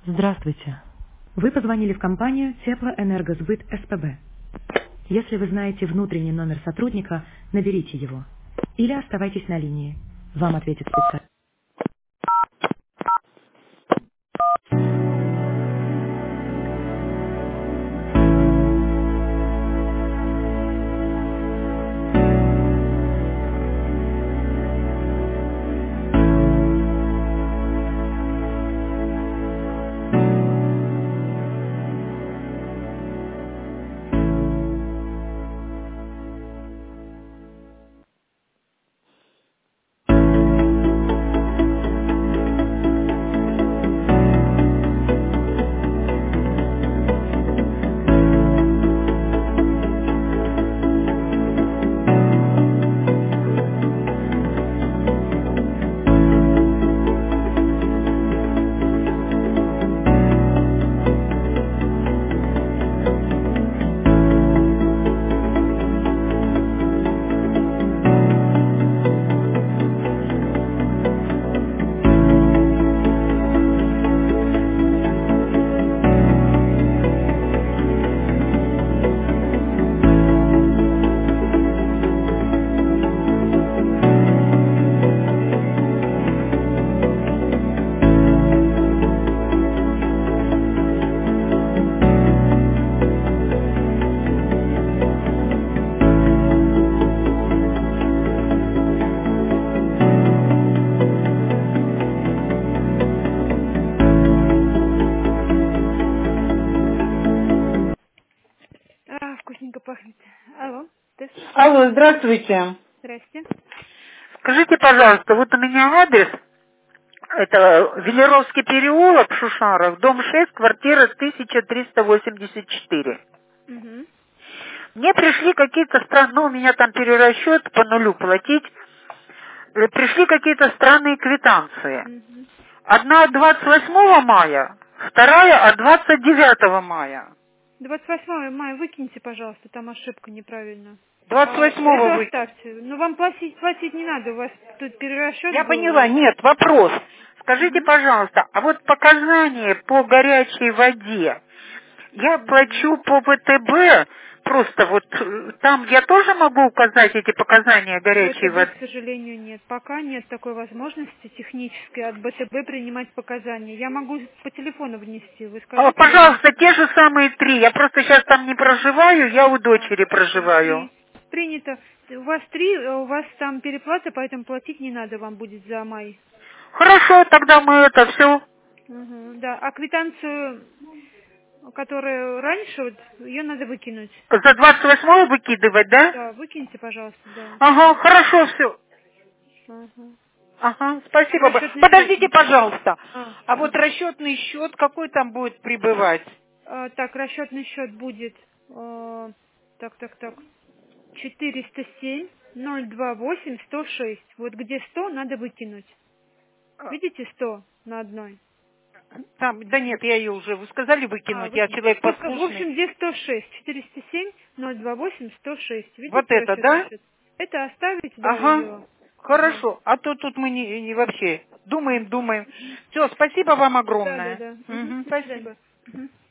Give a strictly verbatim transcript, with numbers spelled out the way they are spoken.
Здравствуйте. Вы позвонили в компанию Теплоэнергосбыт СПБ. Если вы знаете внутренний номер сотрудника, наберите его. Или оставайтесь на линии. Вам ответит специалист. А, вкусненько пахнет. Алло, тест. Алло, здравствуйте. Здрасте. Скажите, пожалуйста, вот у меня адрес, это Велеровский переулок в Шушарах, дом шесть, квартира тысяча триста восемьдесят четыре. Угу. Мне пришли какие-то странные, ну, у меня там перерасчет по нулю платить, Э, пришли какие-то странные квитанции. Угу. Одна от двадцать восьмого мая, вторая от двадцать девятого мая. двадцать восьмого мая выкиньте, пожалуйста, там ошибка неправильно. двадцать А, восьмого это вы... оставьте. Ну, вам платить, платить не надо, у вас тут перерасчет Я был. поняла, нет, вопрос. Скажите, Угу. пожалуйста, а вот показания по горячей воде, я Угу. плачу по ВТБ, просто вот э, там я тоже могу указать эти показания горячей ВТБ, воды? к сожалению, нет. Пока нет такой возможности технической от БТБ принимать показания. Я могу по телефону внести. Вы А, скажите, вы пожалуйста, хотите? те же самые три. Я просто сейчас там не проживаю, я у А, дочери хорошо. проживаю. Три. Принято. У вас три, э, у вас там переплата, поэтому платить не надо вам будет за май. Хорошо, тогда мы это все Мгм, да. А квитанцию, которая раньше, вот, ее надо выкинуть. за двадцать восьмое выкидывать, да? Да, выкиньте, пожалуйста, да. Ага, хорошо, все. Ага. Ага, спасибо. б- Расчетный счет. Подождите, пожалуйста. А, А вот расчетный счет какой там будет прибывать? а, так, расчетный счет будет, э, так, так, так, четыреста семь ноль двадцать восемь сто шесть. Вот где сто надо выкинуть. А, Видите сто на одной? Там, да нет, я ее уже, вы сказали А, выкинуть, я выкинуть. человек Вот, в общем, послушный. где сто шесть. четыреста семь ноль двадцать восемь сто шесть. Вот Видите это, расчетный да? счет? Это оставить, да, Ага, ее. Ага. хорошо. А то тут мы не, не вообще думаем, думаем. Все, спасибо вам Да, да, огромное. да. Мгм. Мгм, До спасибо. свидания. Мгм.